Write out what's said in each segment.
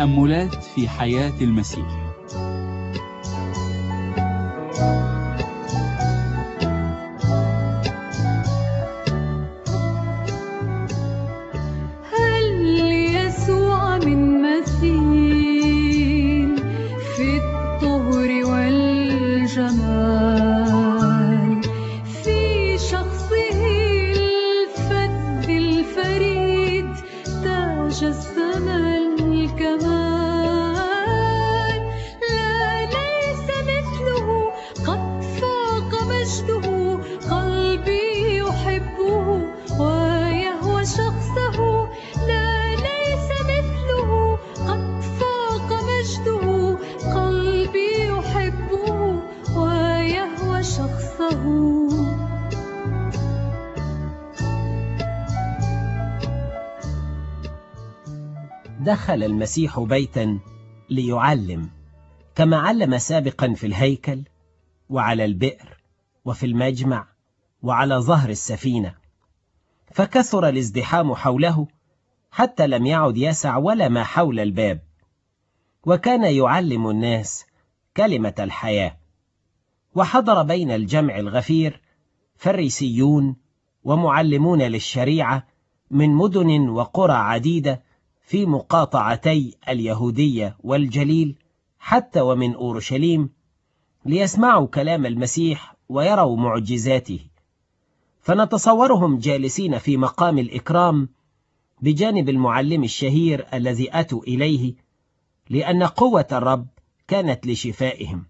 تأملات في حياة المسيح. هل يسوع من مثيل في الطهر والجمال، في شخصه الفذ الفريد تاج السما الكمال. لا ليس مثله، قد فاق مجده، قلبي يحبه ويهوى شخصه. لا ليس مثله، قد فاق مجده، قلبي يحبه ويهوى شخصه. دخل المسيح بيتا ليعلم، كما علم سابقا في الهيكل وعلى البئر وفي المجمع وعلى ظهر السفينة، فكثر الازدحام حوله حتى لم يعد يسع ولا ما حول الباب. وكان يعلم الناس كلمة الحياة. وحضر بين الجمع الغفير فريسيون ومعلمون للشريعة من مدن وقرى عديدة في مقاطعتي اليهودية والجليل حتى ومن أورشليم، ليسمعوا كلام المسيح ويروا معجزاته. فنتصورهم جالسين في مقام الإكرام بجانب المعلم الشهير الذي أتوا إليه، لأن قوة الرب كانت لشفائهم.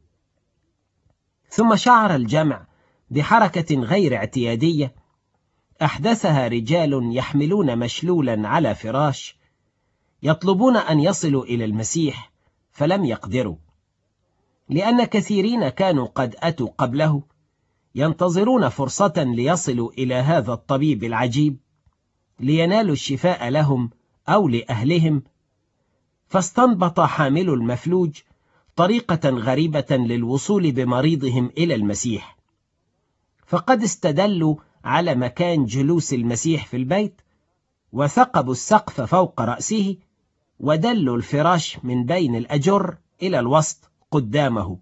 ثم شعر الجمع بحركة غير اعتيادية أحدثها رجال يحملون مشلولا على فراش، يطلبون أن يصلوا إلى المسيح فلم يقدروا، لأن كثيرين كانوا قد أتوا قبله ينتظرون فرصة ليصلوا إلى هذا الطبيب العجيب لينالوا الشفاء لهم أو لأهلهم. فاستنبط حامل المفلوج طريقة غريبة للوصول بمريضهم إلى المسيح. فقد استدلوا على مكان جلوس المسيح في البيت، وثقبوا السقف فوق رأسه، ودلوا الفراش من بين الأجر إلى الوسط قدامه.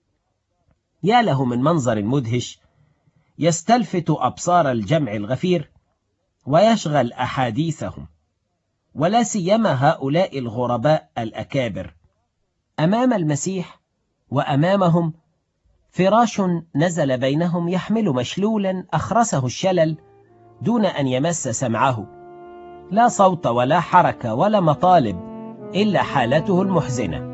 يا له من منظر مدهش يستلفت أبصار الجمع الغفير ويشغل أحاديثهم، ولا سيما هؤلاء الغرباء الأكابر. أمام المسيح وأمامهم فراش نزل بينهم يحمل مشلولا أخرسه الشلل دون أن يمس سمعه، لا صوت ولا حركة ولا مطالب إلا حالته المحزنة.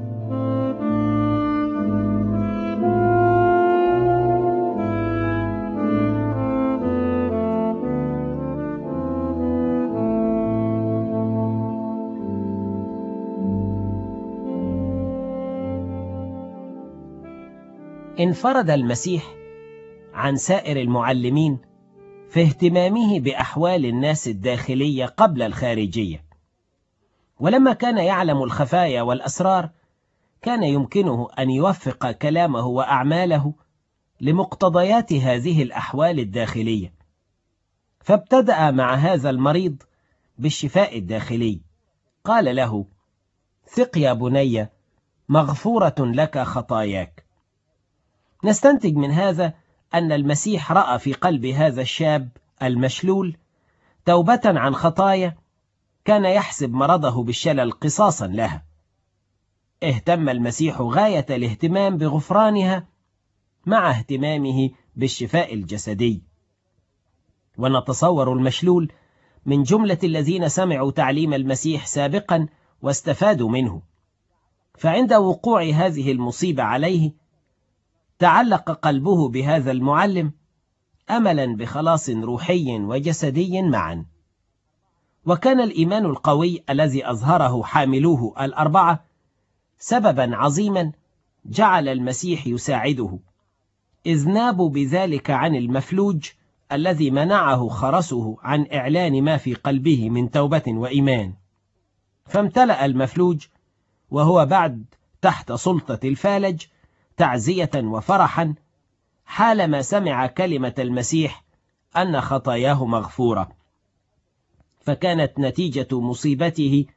انفرد المسيح عن سائر المعلمين في اهتمامه بأحوال الناس الداخلية قبل الخارجية. ولما كان يعلم الخفايا والأسرار كان يمكنه أن يوفق كلامه وأعماله لمقتضيات هذه الأحوال الداخلية. فابتدأ مع هذا المريض بالشفاء الداخلي. قال له: ثق يا بني، مغفورة لك خطاياك. نستنتج من هذا أن المسيح رأى في قلب هذا الشاب المشلول توبة عن خطايا كان يحسب مرضه بالشلل قصاصا لها. اهتم المسيح غاية الاهتمام بغفرانها مع اهتمامه بالشفاء الجسدي. ونتصور المشلول من جملة الذين سمعوا تعليم المسيح سابقا واستفادوا منه. فعند وقوع هذه المصيبة عليه تعلق قلبه بهذا المعلم أملا بخلاص روحي وجسدي معا. وكان الإيمان القوي الذي أظهره حاملوه الأربعة سببا عظيما جعل المسيح يساعده، إذ نابوا بذلك عن المفلوج الذي منعه خرسه عن إعلان ما في قلبه من توبة وإيمان. فامتلأ المفلوج وهو بعد تحت سلطة الفالج تعزية وفرحا حالما سمع كلمة المسيح أن خطاياه مغفورة. فكانت نتيجة مصيبته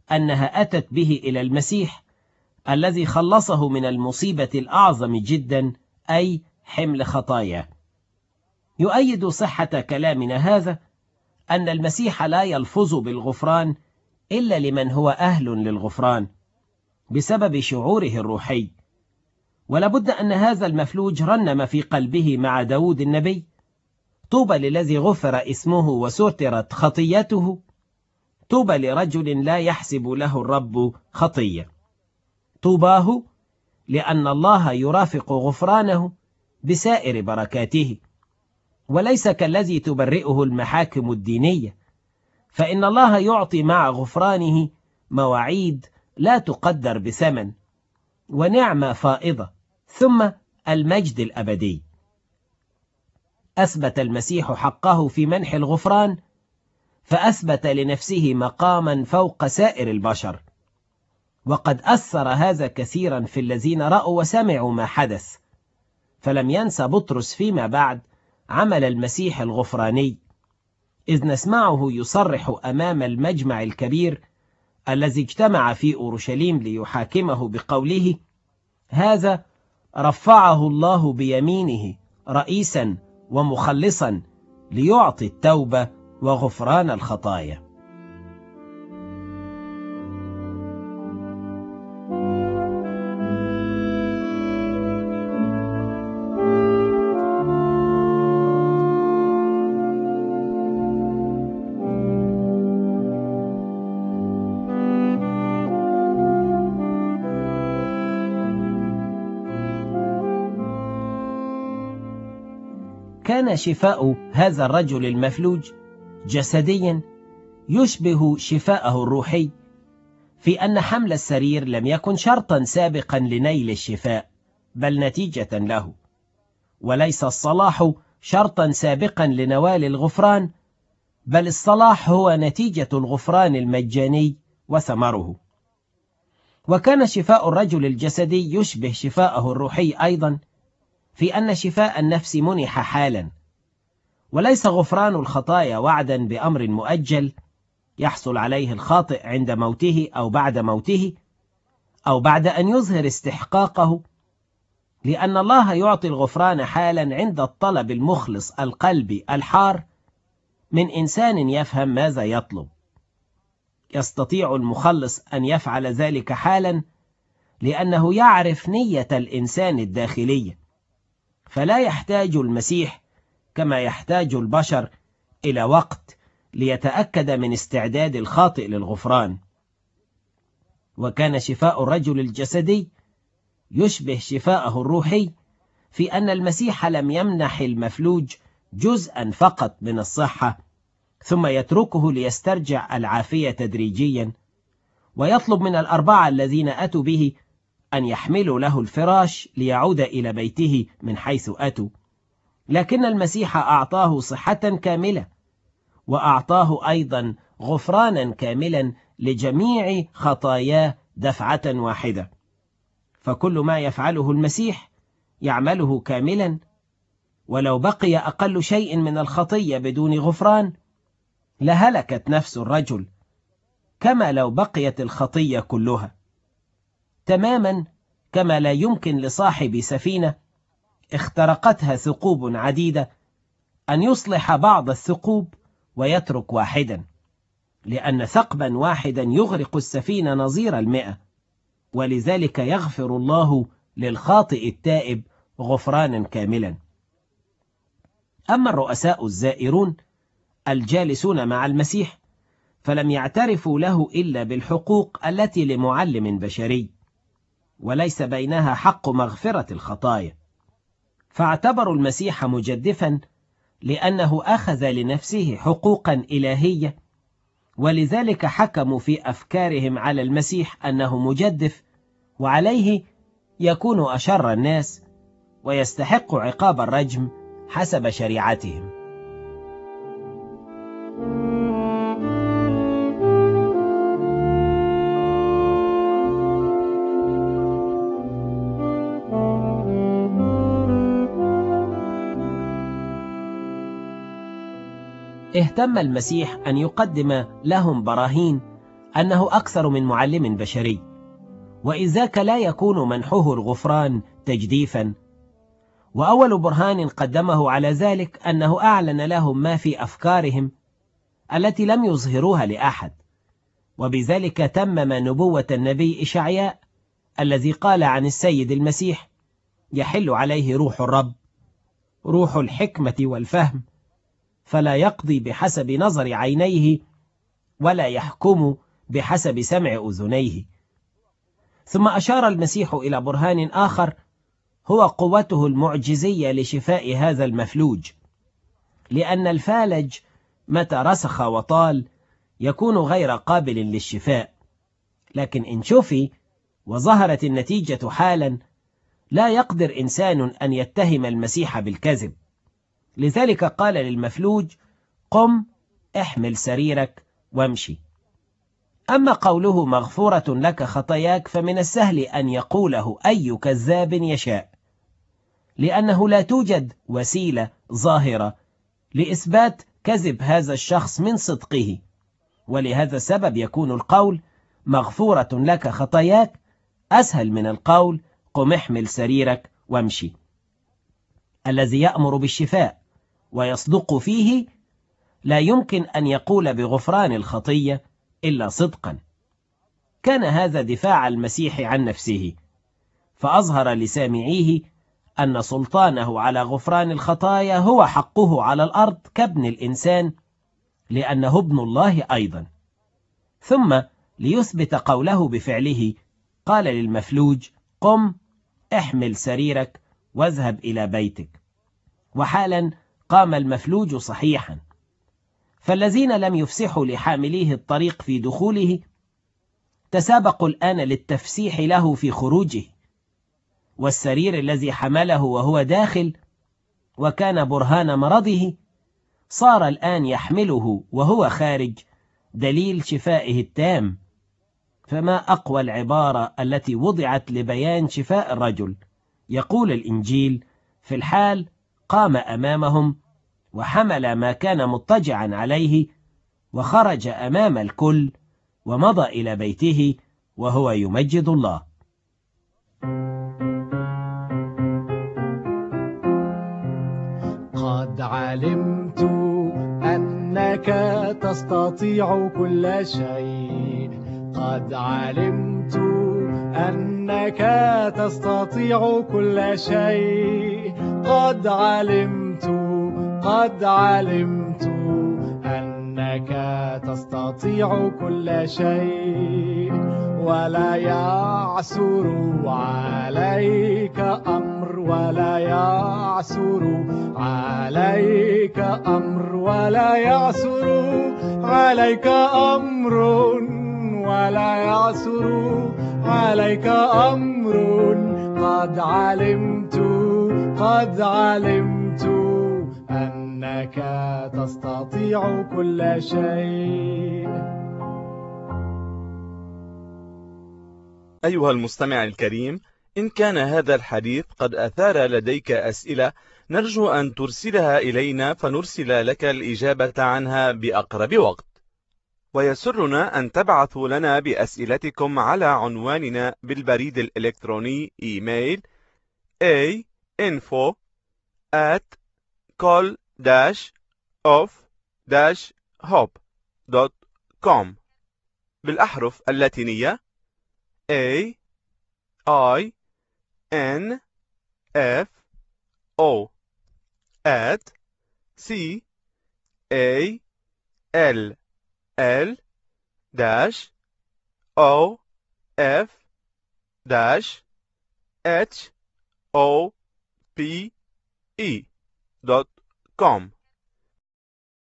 أنها أتت به إلى المسيح الذي خلصه من المصيبة الأعظم جدا، أي حمل خطاياه. يؤيد صحة كلامنا هذا أن المسيح لا يلفظ بالغفران إلا لمن هو أهل للغفران بسبب شعوره الروحي. ولابد أن هذا المفلوج رنم في قلبه مع داود النبي: طوبى للذي غفر اسمه وسترت خطيته، طوبى لرجل لا يحسب له الرب خطية. طوباه لأن الله يرافق غفرانه بسائر بركاته، وليس كالذي تبرئه المحاكم الدينية، فإن الله يعطي مع غفرانه مواعيد لا تقدر بثمن، ونعمة فائضة، ثم المجد الأبدي. أثبت المسيح حقه في منح الغفران، فأثبت لنفسه مقاما فوق سائر البشر، وقد أثر هذا كثيرا في الذين رأوا وسمعوا ما حدث. فلم ينسى بطرس فيما بعد عمل المسيح الغفراني، إذ نسمعه يصرح أمام المجمع الكبير الذي اجتمع في أورشليم ليحاكمه بقوله: هذا رفعه الله بيمينه رئيسا ومخلصا ليعطي التوبة وغفران الخطايا. كان شفاء هذا الرجل المفلوج جسديا يشبه شفاءه الروحي، في أن حمل السرير لم يكن شرطا سابقا لنيل الشفاء، بل نتيجة له، وليس الصلاح شرطا سابقا لنوال الغفران، بل الصلاح هو نتيجة الغفران المجاني وثمره. وكان شفاء الرجل الجسدي يشبه شفاءه الروحي أيضا، في أن شفاء النفس منح حالا، وليس غفران الخطايا وعدا بأمر مؤجل يحصل عليه الخاطئ عند موته أو بعد موته أو بعد أن يظهر استحقاقه، لأن الله يعطي الغفران حالا عند الطلب المخلص القلبي الحار من إنسان يفهم ماذا يطلب. يستطيع المخلص أن يفعل ذلك حالا لأنه يعرف نية الإنسان الداخلية، فلا يحتاج المسيح كما يحتاج البشر إلى وقت ليتأكد من استعداد الخاطئ للغفران. وكان شفاء الرجل الجسدي يشبه شفاءه الروحي، في أن المسيح لم يمنح المفلوج جزءا فقط من الصحة ثم يتركه ليسترجع العافية تدريجيا، ويطلب من الأربعة الذين أتوا به أن يحملوا له الفراش ليعود إلى بيته من حيث أتوا، لكن المسيح أعطاه صحة كاملة، وأعطاه أيضا غفرانا كاملا لجميع خطاياه دفعة واحدة. فكل ما يفعله المسيح يعمله كاملا، ولو بقي أقل شيء من الخطية بدون غفران لهلكت نفس الرجل، كما لو بقيت الخطية كلها، تماما كما لا يمكن لصاحب سفينة اخترقتها ثقوب عديدة أن يصلح بعض الثقوب ويترك واحدا، لأن ثقبا واحدا يغرق السفينة نظير 100، ولذلك يغفر الله للخاطئ التائب غفرانا كاملا. أما الرؤساء الزائرون الجالسون مع المسيح فلم يعترفوا له إلا بالحقوق التي لمعلم بشري، وليس بينها حق مغفرة الخطايا، فاعتبروا المسيح مجدفا لأنه أخذ لنفسه حقوقا إلهية، ولذلك حكموا في أفكارهم على المسيح أنه مجدف، وعليه يكون أشر الناس ويستحق عقاب الرجم حسب شريعتهم. اهتم المسيح أن يقدم لهم براهين أنه أكثر من معلم بشري، وإذاك لا يكون منحه الغفران تجديفا. وأول برهان قدمه على ذلك أنه أعلن لهم ما في أفكارهم التي لم يظهروها لأحد، وبذلك تمم نبوة النبي إشعياء الذي قال عن السيد المسيح: يحل عليه روح الرب، روح الحكمة والفهم، فلا يقضي بحسب نظر عينيه ولا يحكم بحسب سمع أذنيه. ثم أشار المسيح إلى برهان آخر هو قوته المعجزية لشفاء هذا المفلوج، لأن الفالج متى رسخ وطال يكون غير قابل للشفاء، لكن إن شفي وظهرت النتيجة حالا لا يقدر إنسان أن يتهم المسيح بالكذب. لذلك قال للمفلوج: قم احمل سريرك وامشي. أما قوله مغفورة لك خطاياك فمن السهل أن يقوله أي كذاب يشاء، لأنه لا توجد وسيلة ظاهرة لإثبات كذب هذا الشخص من صدقه، ولهذا السبب يكون القول مغفورة لك خطاياك أسهل من القول قم احمل سريرك وامشي. الذي يأمر بالشفاء ويصدق فيه لا يمكن أن يقول بغفران الخطية إلا صدقا. كان هذا دفاع المسيح عن نفسه، فأظهر لسامعيه أن سلطانه على غفران الخطايا هو حقه على الأرض كابن الإنسان، لأنه ابن الله أيضا. ثم ليثبت قوله بفعله قال للمفلوج: قم احمل سريرك واذهب إلى بيتك. وحالا قام المفلوج صحيحا. فالذين لم يفسحوا لحامليه الطريق في دخوله تسابقوا الآن للتفسيح له في خروجه، والسرير الذي حمله وهو داخل وكان برهان مرضه صار الآن يحمله وهو خارج دليل شفائه التام. فما أقوى العبارة التي وضعت لبيان شفاء الرجل. يقول الإنجيل: في الحال قام أمامهم وحمل ما كان مضطجعا عليه وخرج أمام الكل ومضى إلى بيته وهو يمجد الله. قد علمت أنك تستطيع كل شيء، قد علمت أنك تستطيع كل شيء، قد علمت أنك تستطيع كل شيء، ولا يعثر عليك أمر، ولا يعثر عليك أمر، ولا يعثر عليك أمر، ولا يعثر عليك أمر. قد علمت أنك تستطيع كل شيء. أيها المستمع الكريم، إن كان هذا الحديث قد أثار لديك أسئلة نرجو أن ترسلها إلينا فنرسل لك الإجابة عنها بأقرب وقت. ويسرنا أن تبعثوا لنا بأسئلتكم على عنواننا بالبريد الإلكتروني إيميل info@call-of-hope.com بالأحرف اللاتينية AINFO@call-of-hope.com.